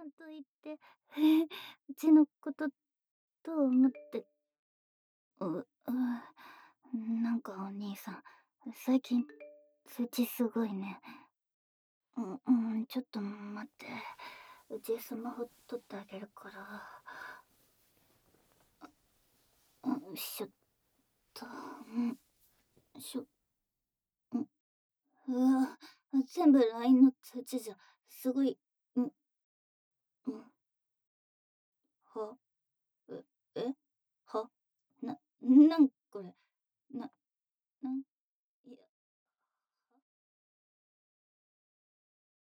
んと言って、うちのことどう思って。なんかお兄さん、最近通知すごいね。ちょっと待って。うちスマホ取ってあげるから。しょっと、しょ、うわ、全部 LINE の通知じゃ、すごい、ん、ん、は、え、は、なんこれ、な、なん